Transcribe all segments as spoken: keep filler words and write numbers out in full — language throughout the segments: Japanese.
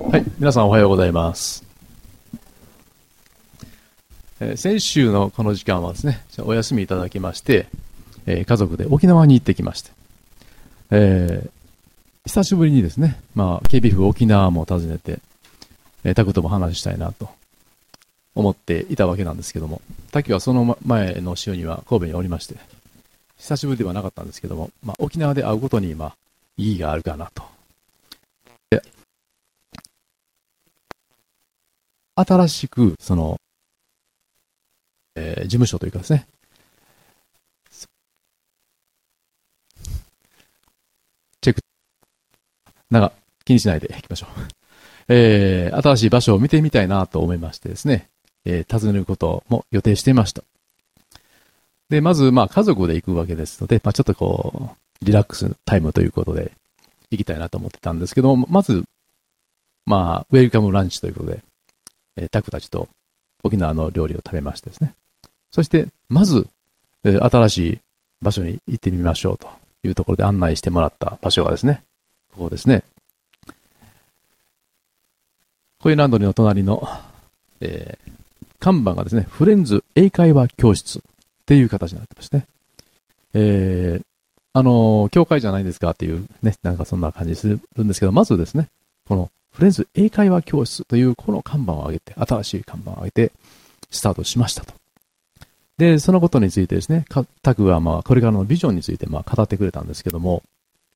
はい、皆さんおはようございます。えー、先週のこの時間はですね、お休みいただきまして、えー、家族で沖縄に行ってきまして、えー、久しぶりにですね、まあ、ケービーエフ 沖縄も訪ねて、えー、タクとも話したいなと思っていたわけなんですけども、タキはその前の週には神戸におりまして、久しぶりではなかったんですけども、まあ、沖縄で会うことに、まあ、意義があるかなと。新しく、その、えー、事務所というかですね、チェック、なんか気にしないでいきましょう。えー、新しい場所を見てみたいなと思いましてですね、えー、訪ねることも予定していました。で、まず、まあ、家族で行くわけですので、まあ、ちょっとこう、リラックスタイムということで、行きたいなと思ってたんですけども、まず、まあ、ウェルカムランチということで、えー、タクたちと沖縄の料理を食べましてですね。そして、まず、えー、新しい場所に行ってみましょうというところで案内してもらった場所がですね、ここですね。コインランドリーの隣の、えー、看板がですね、フレンズ英会話教室っていう形になってましてね。えー、あのー、教会じゃないですかっていうね、なんかそんな感じするんですけど、まずですね、このフレンズ英会話教室というこの看板を上げて、新しい看板を上げて、スタートしましたと。で、そのことについてですね、タクはまあ、これからのビジョンについてまあ語ってくれたんですけども、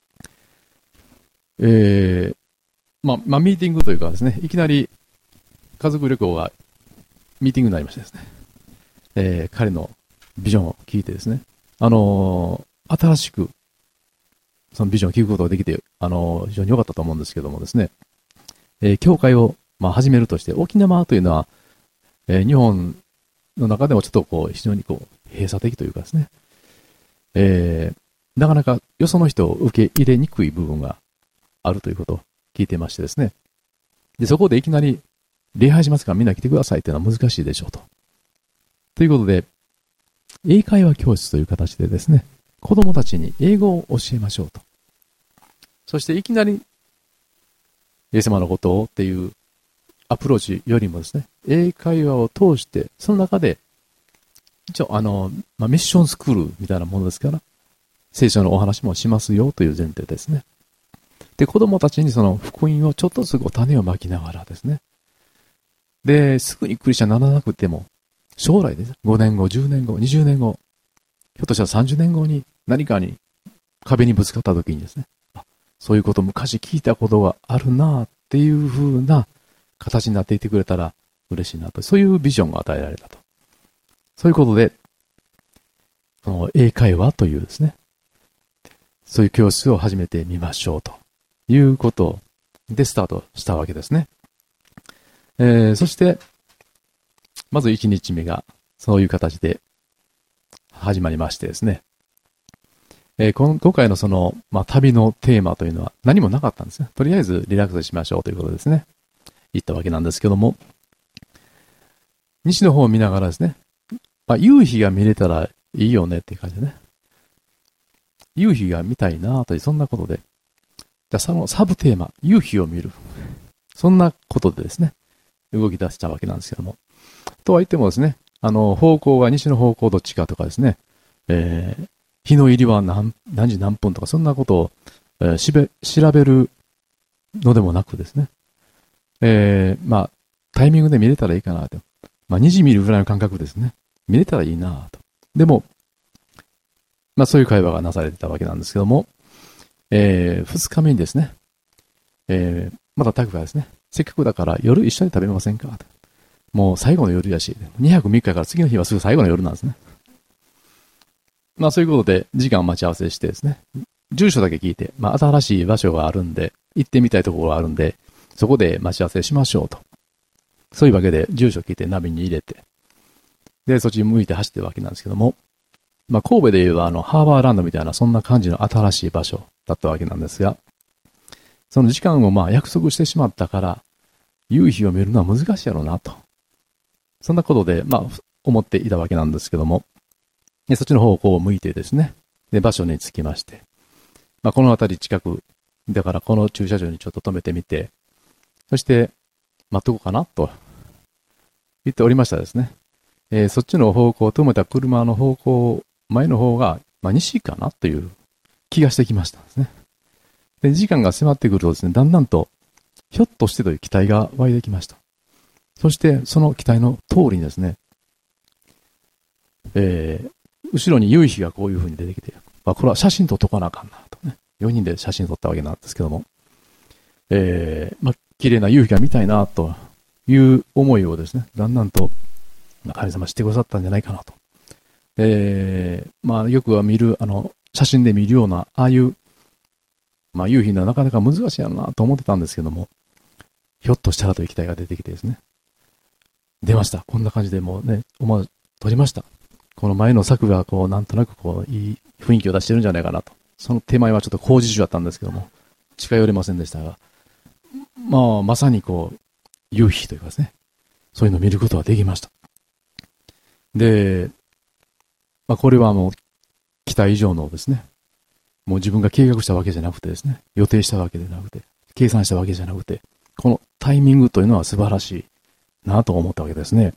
えー、まあ、まあ、ミーティングというかですね、いきなり家族旅行がミーティングになりましてですね、えー、彼のビジョンを聞いてですね、あのー、新しくそのビジョンを聞くことができて、あのー、非常に良かったと思うんですけどもですね、えー、教会をまあ始めるとして、沖縄というのは、えー、日本の中でもちょっとこう非常にこう閉鎖的というかですね、えー、なかなかよその人を受け入れにくい部分があるということを聞いてましてですね、でそこでいきなり礼拝しますからみんな来てくださいというのは難しいでしょうと。ということで、英会話教室という形でですね、子供たちに英語を教えましょうと。そしていきなりイエス様のことをっていうアプローチよりもですね、英会話を通して、その中で、一応あの、まあ、ミッションスクールみたいなものですから、聖書のお話もしますよという前提ですね。で、子供たちにその福音をちょっとずつ種をまきながらですね。で、すぐにクリスチャンにならなくても、将来ですね、ごねんご、じゅうねんご、にじゅうねんご、ひょっとしたらさんじゅうねんごに何かに壁にぶつかった時にですね、あ、そういうこと昔聞いたことがあるなっていう風な形になっていてくれたら嬉しいなと、そういうビジョンが与えられたと。そういうことで、その英会話というですね、そういう教室を始めてみましょうということでスタートしたわけですね。えー、そして、まずいちにちめがそういう形で始まりましてですね、えー、今回のその、まあ、旅のテーマというのは何もなかったんですね。とりあえずリラックスしましょうということですね。言ったわけなんですけども、西の方を見ながらですね、まあ、夕日が見れたらいいよねっていう感じでね。夕日が見たいなという、そんなことで。じゃあそのサブテーマ、夕日を見る。そんなことでですね、動き出したわけなんですけども。とは言ってもですね、あの、方向が西の方向どっちかとかですね、えー、日の入りは 何, 何時何分とか、そんなことを、えー、しべ調べるのでもなくですね、えー、まあ、タイミングで見れたらいいかなと。まあ、にじ見るぐらいの感覚ですね。見れたらいいなと。でも、まあ、そういう会話がなされてたわけなんですけども、えー、ふつかめにですね、えー、またタクがですね、せっかくだから夜一緒に食べませんかと。もう最後の夜やし、にはくみっかから次の日はすぐ最後の夜なんですね。まあ、そういうことで時間を待ち合わせしてですね、住所だけ聞いて、まあ、新しい場所があるんで、行ってみたいところがあるんで、そこで待ち合わせしましょうと。そういうわけで、住所聞いてナビに入れて、で、そっちに向いて走ってるわけなんですけども、まあ、神戸で言えば、あの、ハーバーランドみたいな、そんな感じの新しい場所だったわけなんですが、その時間をまあ約束してしまったから、夕日を見るのは難しいやろうなと。そんなことで、まあ、思っていたわけなんですけども、でそっちの方向を向いてですね、で、場所に着きまして、まあ、この辺り近く、だからこの駐車場にちょっと止めてみて、 そして、待っとこうかなと言っておりましたですね。えー、そっちの方向を止めた車の方向、前の方が、まあ、西かなという気がしてきましたですね。で、時間が迫ってくるとですね、だんだんと、ひょっとしてという期待が湧いてきました。そして、その期待の通りにですね、えー、後ろに夕日がこういう風に出てきて、まあ、これは写真撮っとかなあかんなとね。よにんで写真撮ったわけなんですけども、えー、まあ、綺麗な夕日が見たいなという思いをですね、だんだんと、まあ、神様してくださったんじゃないかなと。えー、まあ、よくは見る、あの、写真で見るような、ああいう、まあ、夕日がなかなか難しいやろなと思ってたんですけども、ひょっとしたらという期待が出てきてですね、出ました。こんな感じでもうね、思わず撮りました。この前の作がこう、なんとなくこう、いい雰囲気を出してるんじゃないかなと。その手前はちょっと工事中だったんですけども、近寄れませんでしたが、まあ、まさにこう、夕日というかですね、そういうのを見ることができました。で、まあ、これはもう、期待以上のですね、もう自分が計画したわけじゃなくてですね、予定したわけじゃなくて、計算したわけじゃなくて、このタイミングというのは素晴らしいなと思ったわけですね。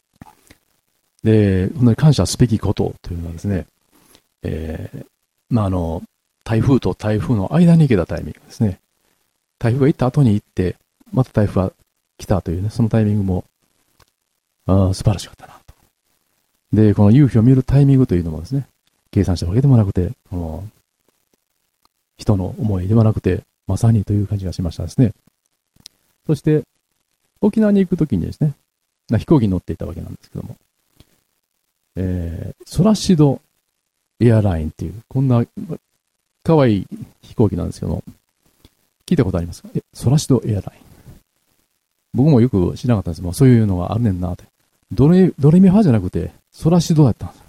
で、本当に感謝すべきことというのはですね、えー、まあ、あの、台風と台風の間に行けたタイミングですね。台風が行った後に行って、また台風が来たというね、そのタイミングも、あ素晴らしかったなと。で、この夕日を見るタイミングというのもですね、計算したわけでもなくて、この人の思いではなくて、まさにという感じがしましたですね。そして、沖縄に行くときにですね、飛行機に乗っていたわけなんですけども、えー、ソラシドエアラインっていう、こんな可愛い飛行機なんですけども、聞いたことありますか？え、ソラシドエアライン。僕もよく知らなかったんですけど、そういうのがあるねんなって。ドレ、ドレミファじゃなくて、ソラシドだったんです。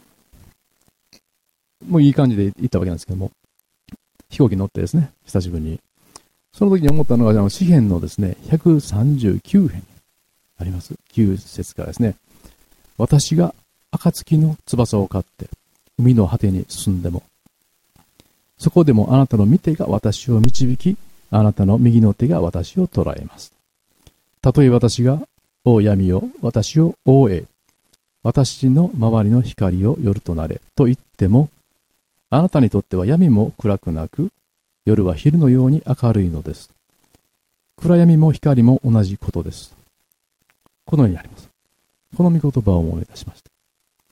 もういい感じで行ったわけなんですけども、飛行機に乗ってですね、久しぶりに。その時に思ったのが、詩編のですね、ひゃくさんじゅうきゅう編あります。きゅう節からですね、私が暁の翼を飼って、海の果てに進んでも、そこでもあなたの御手が私を導き、あなたの右の手が私を捉えます。たとえ私が、お闇を、私を覆え、私の周りの光を夜となれ、と言っても、あなたにとっては闇も暗くなく、夜は昼のように明るいのです。暗闇も光も同じことです。このようにあります。この御言葉を思い出しました。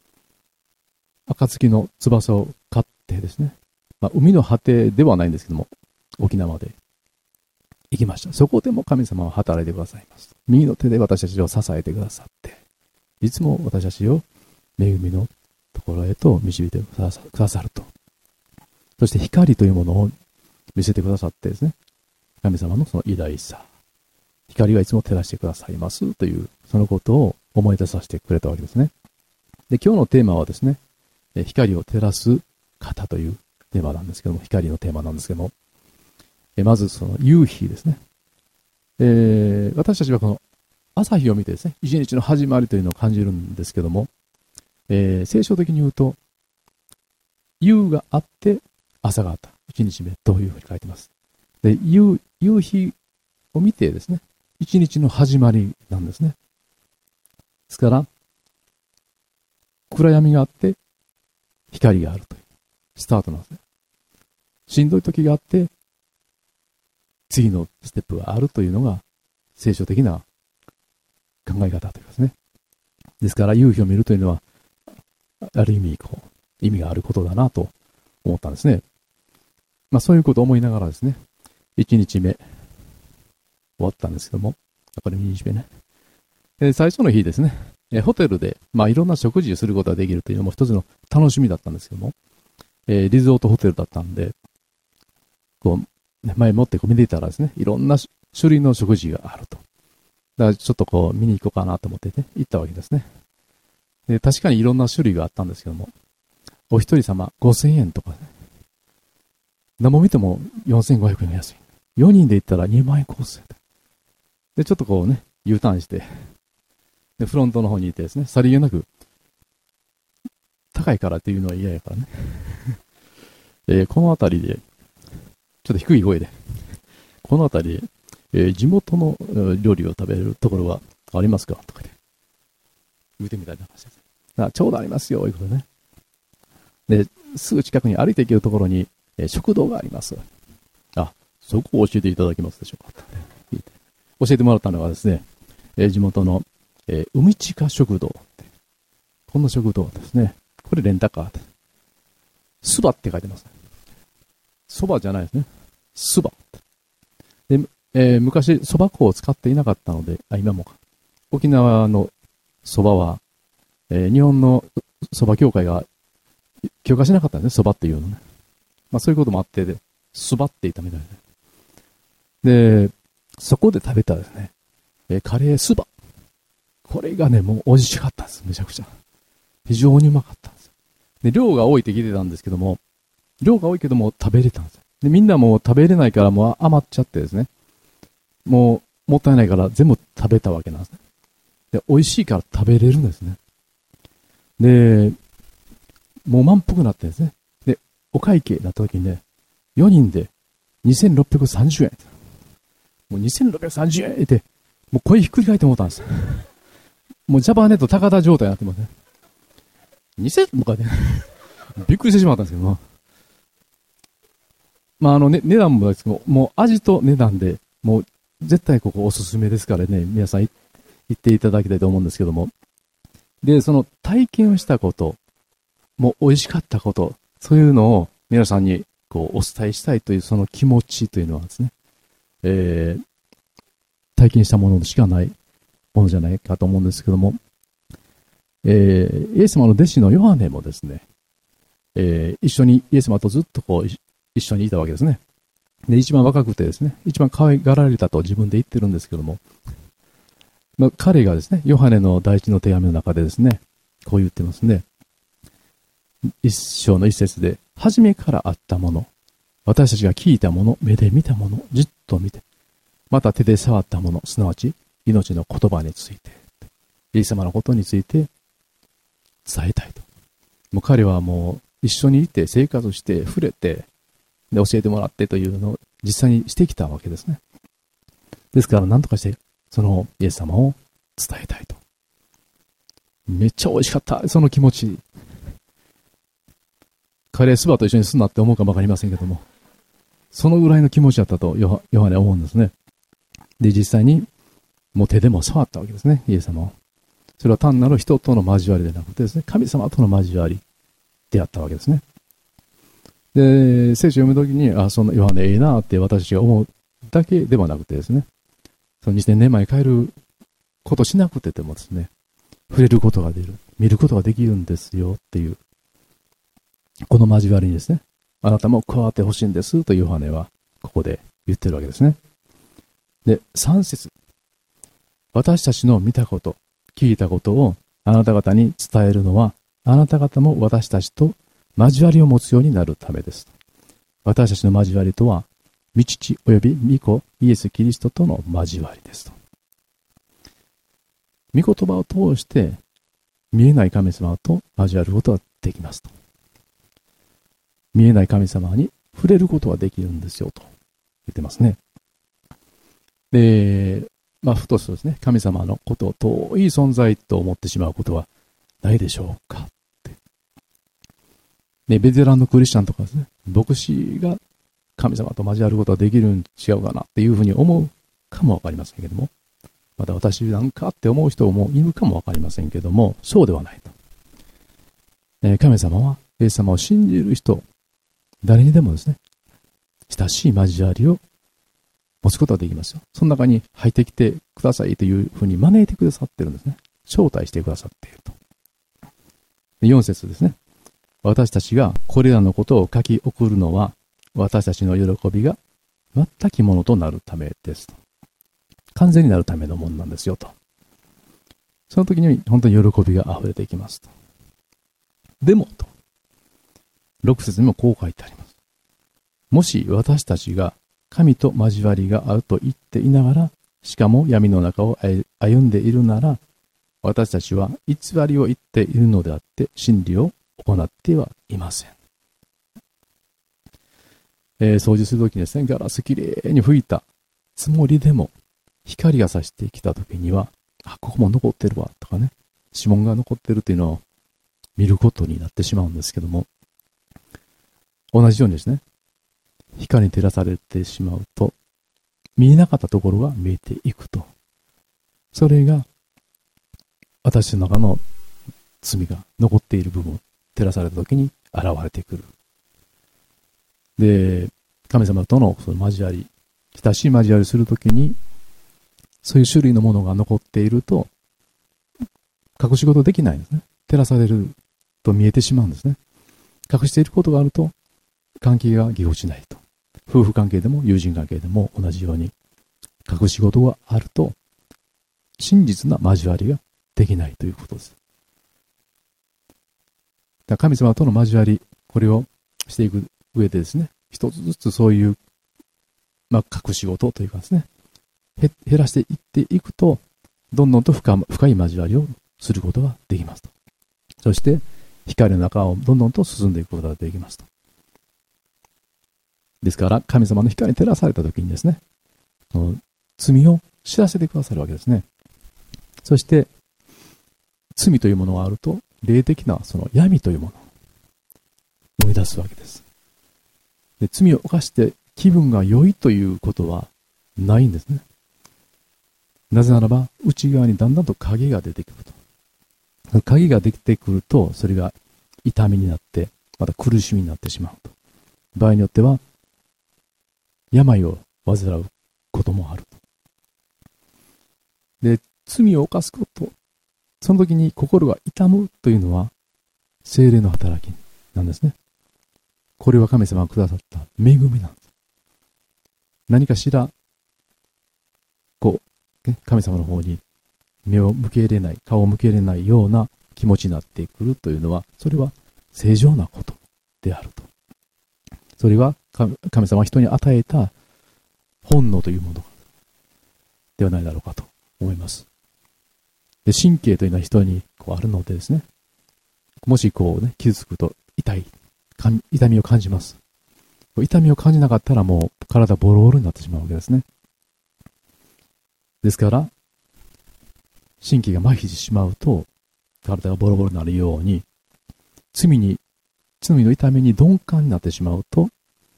暁の翼を飼ってですね、まあ、海の果てではないんですけども、沖縄まで行きました。そこでも神様は働いてくださいます。右の手で私たちを支えてくださって、いつも私たちを恵みのところへと導いてくださると。そして光というものを見せてくださってですね、神様のその偉大さ、光がいつも照らしてくださいますという、そのことを思い出させてくれたわけですね。で、今日のテーマはですね、光を照らす方というテーマなんですけども、光のテーマなんですけども、えまずその夕日ですね。えー、私たちはこの朝日を見てですね、一日の始まりというのを感じるんですけども、えー、聖書的に言うと、夕があって朝があった。一日目というふうに書いてます。で、夕、夕日を見てですね、一日の始まりなんですね。ですから、暗闇があって光があるというスタートなんですね。しんどい時があって、次のステップがあるというのが聖書的な考え方というかですね。ですから夕日を見るというのは、ある意味こう、意味があることだなと思ったんですね。まあそういうことを思いながらですね、一日目終わったんですけども、これに日目ね。で最初の日ですね、えホテルで、まあいろんな食事をすることができるというのも一つの楽しみだったんですけども、えー、リゾートホテルだったんで、こう、前もってこう見ていたらですね、いろんな種類の食事があると。だからちょっとこう見に行こうかなと思ってね、行ったわけですね。で、確かにいろんな種類があったんですけども、お一人様ごせんえんとかね、何も見てもよんせんごひゃくえんが安い。よにんで行ったらにまんえんコースで、ちょっとこうね、U ターンして、で、フロントの方にいてですね、さりげなく、高いからっていうのは嫌やからね。えー、このあたりで、ちょっと低い声で、このあたりで、 えー、地元の料理を食べるところはありますかとかで言うてみたいな話です。あ、ちょうどありますよ、いうことね。で、すぐ近くに歩いて行けるところに、えー、食堂があります。あ、そこを教えていただけますでしょうか。教えてもらったのがですね、えー、地元の、えー、海地下食堂って。この食堂ですね。これレンタカーです。そばって書いてます。そばじゃないですね。そば。で、えー、昔、そば粉を使っていなかったので、あ、今もか。沖縄のそばは、えー、日本のそば協会が許可しなかったんですね、そばっていうのね。まあそういうこともあって、そばって言ったみたいで。で、そこで食べたですね、えー、カレーそば。これがね、もう美味しかったんです、めちゃくちゃ。非常にうまかったんです。で、量が多いって聞いてたんですけども、量が多いけども食べれたんです。で、みんなもう食べれないからもう余っちゃってですね、もうもったいないから全部食べたわけなんですね。で、美味しいから食べれるんですね。で、もう満腹になってですね。で、お会計になった時にね、よにんでにせんろっぴゃくさんじゅうえん。もうにせんろっぴゃくさんじゅうえんって、もう声ひっくり返って思ったんです。もうジャパネット高田状態になってますね。にせんとかね、びっくりしてしまったんですけども。まあ、あの、ね、値段もですけど、もう味と値段で、もう絶対ここおすすめですからね、皆さん行っていただきたいと思うんですけども。で、その体験をしたこと、もう美味しかったこと、そういうのを皆さんにこうお伝えしたいというその気持ちというのはですね、えー、体験したものしかないものじゃないかと思うんですけども、えー、イエス様の弟子のヨハネもですね、えー、一緒にイエス様とずっとこう一緒にいたわけですね。で、一番若くてですね、一番可愛がられたと自分で言ってるんですけども、まあ、彼がですね、ヨハネの第一の手紙の中でですね、こう言ってますね。一章の一節で、初めからあったもの、私たちが聞いたもの、目で見たもの、じっと見て、また手で触ったもの、すなわち命の言葉について、イエス様のことについて伝えたいと。もう彼はもう一緒にいて生活して触れてで教えてもらってというのを実際にしてきたわけですね。ですから何とかしてそのイエス様を伝えたいと。めっちゃ美味しかった、その気持ち。カレーそばと一緒にすんなって思うかもわかりませんけども、そのぐらいの気持ちだったとヨハネは思うんですね。で、実際にもう手でも触ったわけですね、イエス様を。それは単なる人との交わりでなくてですね、神様との交わりであったわけですね。で、聖書を読むときに、あ、そのヨハネええなって私が思うだけではなくてですね、そのにせんねんまえ帰ることしなくてでもですね、触れることができる、見ることができるんですよっていう、この交わりにですね、あなたも加わってほしいんですとヨハネはここで言ってるわけですね。で、さん節。私たちの見たこと、聞いたことをあなた方に伝えるのは、あなた方も私たちと交わりを持つようになるためです。私たちの交わりとは、御父および御子イエス・キリストとの交わりですと。御言葉を通して見えない神様と交わることができますと。見えない神様に触れることができるんですよと言ってますね。で、まあ、ふとするとですね、神様のことを遠い存在と思ってしまうことはないでしょうかって。ね、ベテランのクリスチャンとかですね、牧師が神様と交わることができるん違うかなっていうふうに思うかもわかりませんけども、また私なんかって思う人もいるかもわかりませんけども、そうではないと。えー、神様は、イエス様を信じる人、誰にでもですね、親しい交わりを持つことができますよ。その中に入ってきてくださいというふうに招いてくださってるんですね。招待してくださっていると。よん節ですね。私たちがこれらのことを書き送るのは、私たちの喜びが全きものとなるためですと。完全になるためのものなんですよと。その時に本当に喜びが溢れていきますと。でもと。ろく節にもこう書いてあります。もし私たちが神と交わりがあると言っていながら、しかも闇の中を歩んでいるなら、私たちは偽りを言っているのであって、真理を行ってはいません。えー、掃除するときにですね、ガラスきれいに拭いたつもりでも、光が差してきたときには、あ、ここも残ってるわ、とかね、指紋が残ってるというのを見ることになってしまうんですけども、同じようにですね、光に照らされてしまうと、見えなかったところが見えていくと。それが、私の中の罪が残っている部分を照らされたときに現れてくる。で、神様とのその交わり、親しい交わりするときに、そういう種類のものが残っていると、隠し事できないんですね。照らされると見えてしまうんですね。隠していることがあると、関係がぎこちないと。夫婦関係でも友人関係でも同じように、隠し事があると、真実な交わりができないということです。だから神様との交わり、これをしていく上でですね、一つずつそういう、まあ、隠し事というかですね、減らしていっていくと、どんどんと 深, 深い交わりをすることができますと。そして、光の中をどんどんと進んでいくことができますと。ですから、神様の光に照らされたときにですね、その罪を知らせてくださるわけですね。そして、罪というものがあると、霊的なその闇というものを生み出すわけです。で、罪を犯して気分が良いということはないんですね。なぜならば、内側にだんだんと影が出てくると。影が出てくると、それが痛みになって、また苦しみになってしまうと。場合によっては、病を患うこともある。で、罪を犯すこと、その時に心が痛むというのは、聖霊の働きなんですね。これは神様がくださった恵みなんです。何かしら、こう、神様の方に目を向けれない、顔を向けれないような気持ちになってくるというのは、それは正常なことであると。それは神様が人に与えた本能というものではないだろうかと思います。で、神経というのは人にこうあるのでですね、もしこうね、傷つくと痛い、痛みを感じます。痛みを感じなかったらもう体ボロボロになってしまうわけですね。ですから、神経が麻痺してしまうと、体がボロボロになるように、罪に、罪の痛みに鈍感になってしまうと、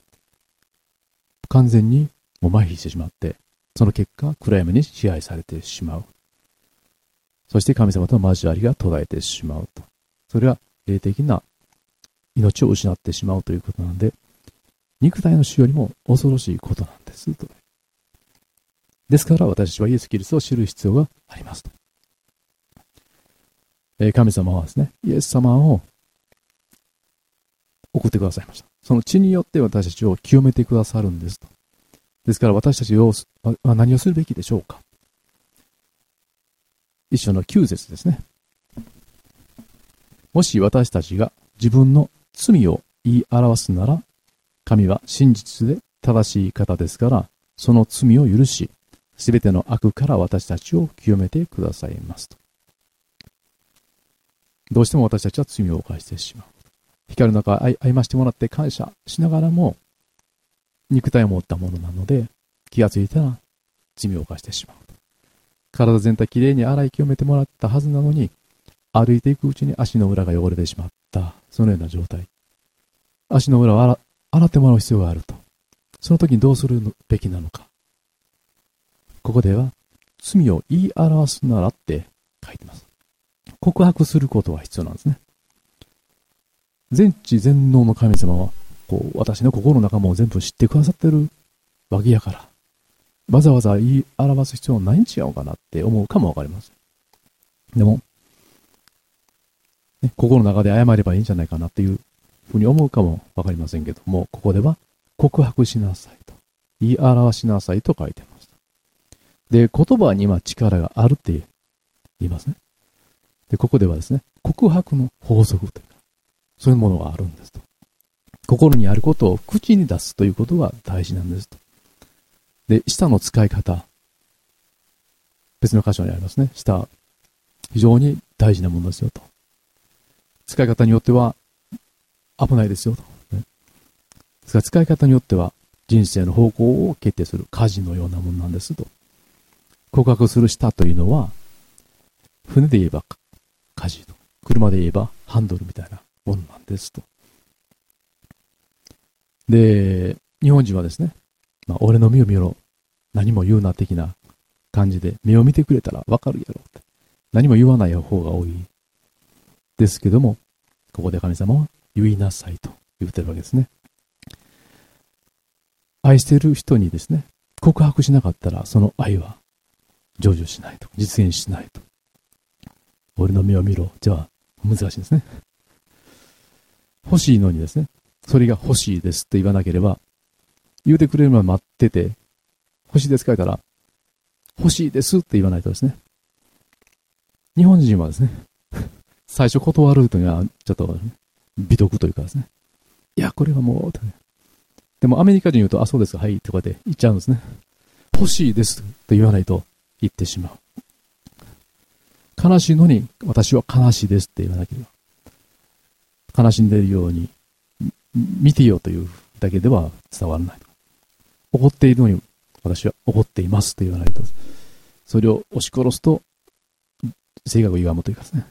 完全にもう麻痺してしまって、その結果、暗闇に支配されてしまう。そして神様との交わりが途絶えてしまうと。それは霊的な命を失ってしまうということなので、肉体の死よりも恐ろしいことなんです。ですから私たちはイエス・キリストを知る必要がありますと。えー、神様はですね、イエス様を送ってくださいました。その血によって私たちを清めてくださるんですと。ですから私たちは何をするべきでしょうか。一章のきゅう節ですね。もし私たちが自分の罪を言い表すなら、神は真実で正しい方ですから、その罪を許し、すべての悪から私たちを清めてくださいますと。どうしても私たちは罪を犯してしまう。光の中を歩ましてもらって感謝しながらも、肉体を持ったものなので、気がついたら罪を犯してしまう。体全体きれいに洗い清めてもらったはずなのに、歩いていくうちに足の裏が汚れてしまった。そのような状態。足の裏を洗、洗ってもらう必要があると。その時にどうするべきなのか。ここでは、罪を言い表すならって書いてます。告白することが必要なんですね。全知全能の神様は、こう、私の心の中も全部知ってくださってるわけやから、わざわざ言い表す必要はないん違うかなって思うかもわかりません。でも、ね、心の中で謝ればいいんじゃないかなっていうふうに思うかもわかりませんけども、ここでは告白しなさいと、言い表しなさいと書いてます。で、言葉には力があるって言いますね。で、ここではですね、告白の法則というか、そういうものがあるんですと。心にあることを口に出すということが大事なんですと。で、舌の使い方、別の箇所にありますね。舌、非常に大事なものですよと。使い方によっては危ないですよと。ですから使い方によっては人生の方向を決定する舵のようなものなんですと。告白する舌というのは、船で言えば舵と、車で言えばハンドルみたいなものなんですと。で、日本人はですね、まあ、俺の目を見ろ、何も言うな的な感じで、目を見てくれたらわかるやろって。何も言わない方が多い。ですけども、ここで神様は言いなさいと言ってるわけですね。愛している人にですね、告白しなかったらその愛は成就しないと、実現しないと。俺の目を見ろ。じゃあ、難しいですね。欲しいのにですね、それが欲しいですと言わなければ、言うてくれるまで待ってて、欲しいですか言ったら、欲しいですって言わないとですね。日本人はですね、最初断るというのはちょっと美徳というかですね。いや、これはもう、でもアメリカ人言うと、あ、そうですか、はいとかで言っちゃうんですね。欲しいですと言わないと言ってしまう。悲しいのに私は悲しいですって言わなければ、悲しんでいるように見てよというだけでは伝わらない。怒っているのに私は怒っていますと言わないと、それを押し殺すと性格を歪むというかですね、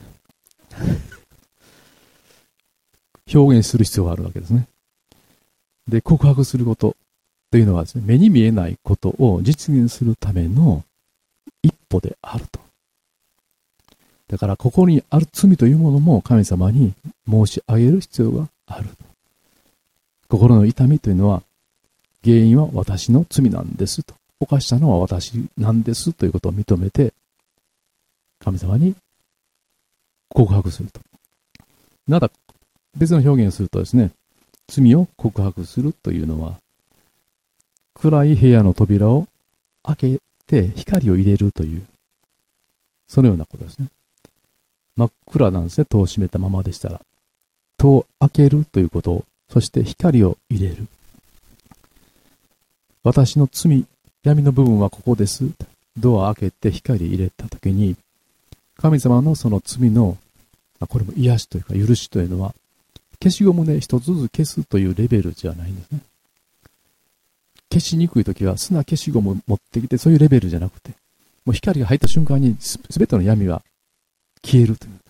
表現する必要があるわけですね。で、告白することというのはですね、目に見えないことを実現するための一歩であると。だから、ここにある罪というものも神様に申し上げる必要がある。心の痛みというのは、原因は私の罪なんですと。犯したのは私なんですということを認めて、神様に告白すると。また、別の表現をするとですね、罪を告白するというのは、暗い部屋の扉を開けて光を入れるという、そのようなことですね。真っ暗なんですね、戸を閉めたままでしたら。戸を開けるということを、そして光を入れる。私の罪、闇の部分はここです。ドアを開けて光を入れたときに、神様のその罪の、これも癒しというか許しというのは、消しゴムで一つずつ消すというレベルじゃないんですね。消しにくいときは砂消しゴム持ってきて、そういうレベルじゃなくて、もう光が入った瞬間にすべての闇は消えるという。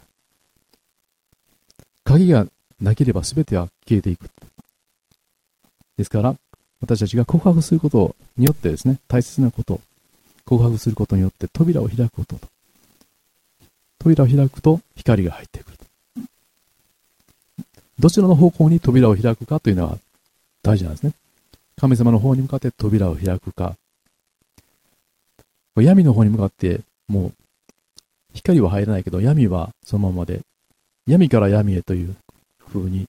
鍵がなければすべては消えていく。ですから、私たちが告白することによってですね、大切なこと、告白することによって扉を開くことと。扉を開くと光が入ってくる。どちらの方向に扉を開くかというのは大事なんですね。神様の方に向かって扉を開くか、闇の方に向かってもう光は入らないけど闇はそのままで、闇から闇へという風に、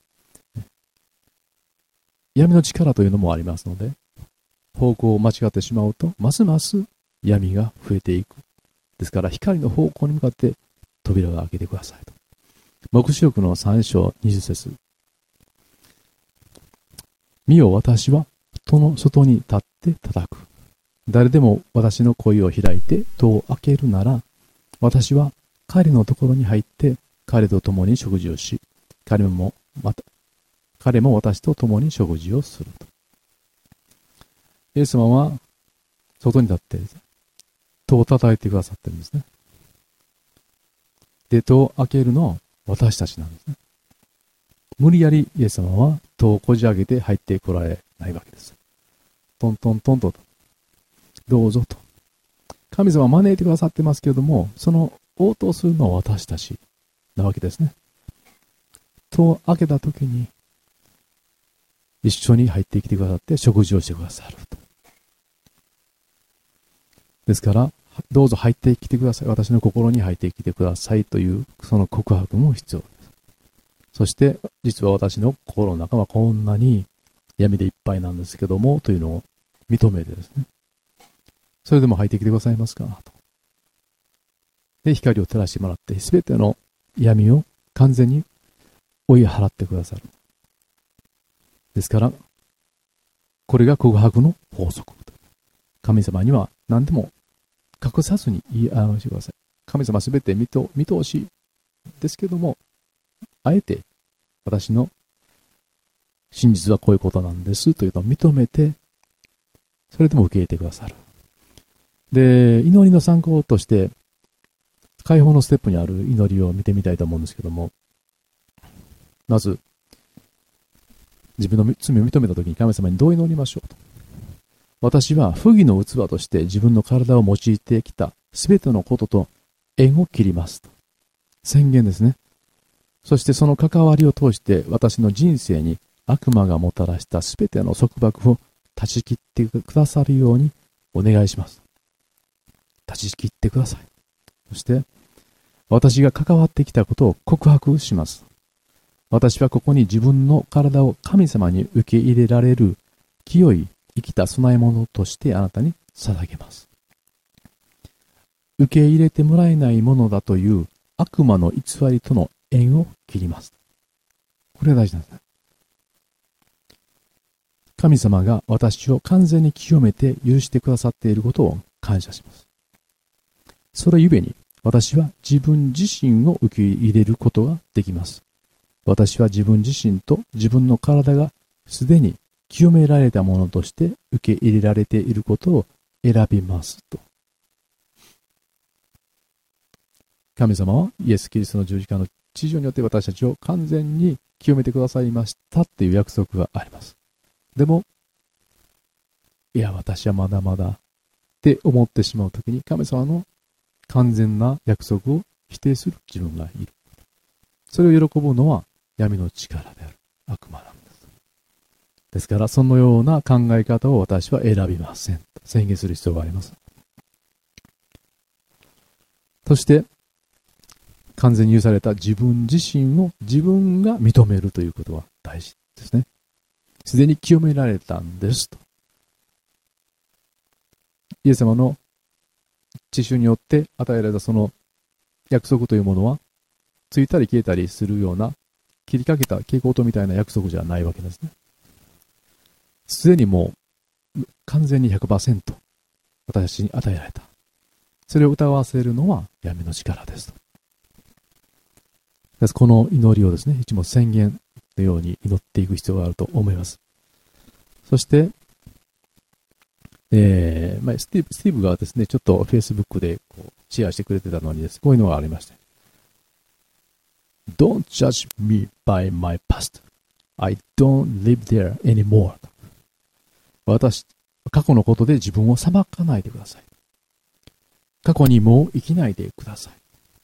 闇の力というのもありますので、方向を間違ってしまうとますます闇が増えていく。ですから光の方向に向かって扉を開けてくださいと。黙示録のさん章にじゅっ節。見よ、私は戸の外に立って叩く。誰でも私の声を開いて戸を開けるなら、私は彼のところに入って彼と共に食事をし、彼もまた彼も私と共に食事をすると。イエス様は外に立って戸を叩いてくださってるんですね。で、戸を開けるのは私たちなんですね。無理やりイエス様は戸をこじ開けて入ってこられないわけです。トントントンと、どうぞと。神様は招いてくださってますけれども、その応答するのは私たちなわけですね。戸を開けたときに、一緒に入ってきてくださって食事をしてくださると。ですから、どうぞ入ってきてください。私の心に入ってきてくださいという、その告白も必要です。そして、実は私の心の中はこんなに闇でいっぱいなんですけども、というのを認めてですね。それでも入ってきてくださいますかと。で、光を照らしてもらって、すべての闇を完全に追い払ってくださる。ですから、これが告白の法則。神様には何でも隠さずに言い表してください。神様すべて見と見通しですけども、あえて私の真実はこういうことなんですというのを認めてそれでも受け入れてくださる。で、祈りの参考として、解放のステップにある祈りを見てみたいと思うんですけども、まず、自分の罪を認めたときに神様にどう祈りましょうと。私は不義の器として自分の体を用いてきたすべてのことと縁を切りますと。宣言ですね。そしてその関わりを通して私の人生に悪魔がもたらしたすべての束縛を断ち切ってくださるようにお願いします。断ち切ってください。そして私が関わってきたことを告白します。私はここに自分の体を神様に受け入れられる清い生きた供え物としてあなたに捧げます。受け入れてもらえないものだという悪魔の偽りとの縁を切ります。これが大事なんですね。神様が私を完全に清めて許してくださっていることを感謝します。それゆえに私は自分自身を受け入れることができます。私は自分自身と自分の体がすでに清められたものとして受け入れられていることを選びますと。神様はイエス・キリストの十字架の治療によって私たちを完全に清めてくださいましたっていう約束があります。でも、いや、私はまだまだって思ってしまうときに神様の完全な約束を否定する自分がいる。それを喜ぶのは闇の力である悪魔なんです。ですからそのような考え方を私は選びませんと宣言する必要があります。そして完全に許された自分自身を自分が認めるということは大事ですね。すでに清められたんですと。イエス様の血潮によって与えられたその約束というものはついたり消えたりするような切りかけた蛍光灯みたいな約束じゃないわけですね。すでにもう完全に ひゃくパーセント 私たちに与えられた。それを疑わせるのは闇の力です。この祈りをですね、一も宣言のように祈っていく必要があると思います。そして、えーまあ、スティーブ、スティーブがですね、ちょっと Facebook でこうシェアしてくれてたのにです、こういうのがありまして。Don't judge me by my past. I don't live there anymore. 私、過去のことで自分を裁かないでください。過去にもう生きないでください。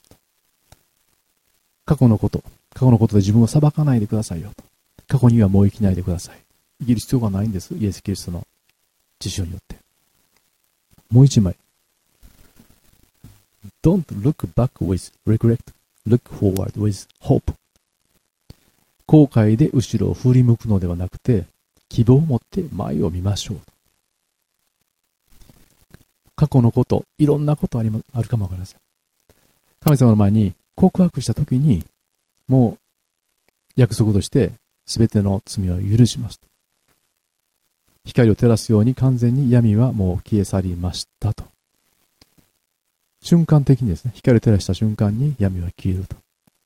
過去のこと、過去のことで自分を裁かないでくださいよと。過去にはもう生きないでください。生きる必要がないんです。イエス・キリストの知識によって。もう一枚。Don't look back with regret. Look forward with hope. 後悔で後ろを振り向くのではなくて、希望を持って前を見ましょう。過去のこと、いろんなことありま、あるかもわかりません。神様の前に告白したときに、もう約束として全ての罪を許します。光を照らすように完全に闇はもう消え去りましたと。瞬間的にですね、光を照らした瞬間に闇は消えると。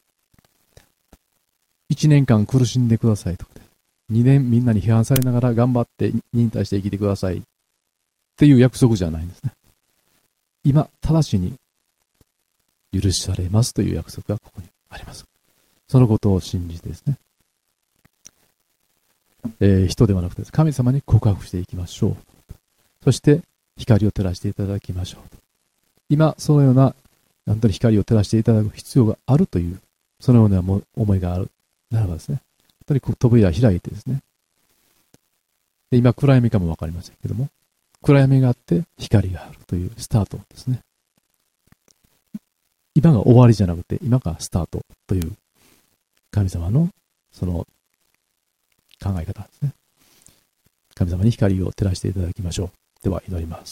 一年間苦しんでくださいとかで、二年みんなに批判されながら頑張って忍耐して生きてくださいっていう約束じゃないんですね。今、直ちに許されますという約束がここにあります。そのことを信じてですね、えー、人ではなくて神様に告白していきましょう。そして光を照らしていただきましょう。今そのような本当に光を照らしていただく必要があるというそのような思いがあるならばですね、本当に扉を開いてですね、で今暗闇かもわかりませんけども、暗闇があって光があるというスタートですね。今が終わりじゃなくて今がスタートという神様のその考え方ですね。神様に光を照らしていただきましょう。では祈ります。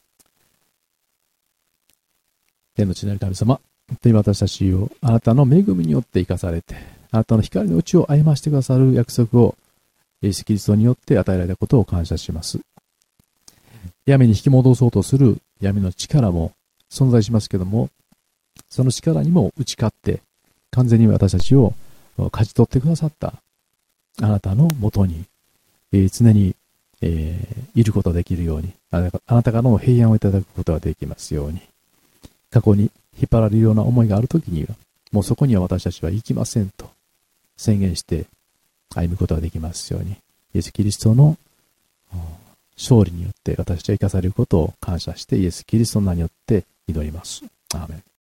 天の地なる神様、本当に私たちをあなたの恵みによって生かされて、あなたの光のうちを歩ましてくださる約束をイエス・キリストによって与えられたことを感謝します。闇に引き戻そうとする闇の力も存在しますけども、その力にも打ち勝って完全に私たちを勝ち取ってくださったあなたのもとに、えー、常にえー、いることができるように、あなたからの平安をいただくことができますように、過去に引っ張られるような思いがあるときには、もうそこには私たちは行きませんと宣言して歩むことができますように、イエス・キリストの勝利によって私たちは生かされることを感謝して、イエス・キリストの名によって祈ります。アーメン。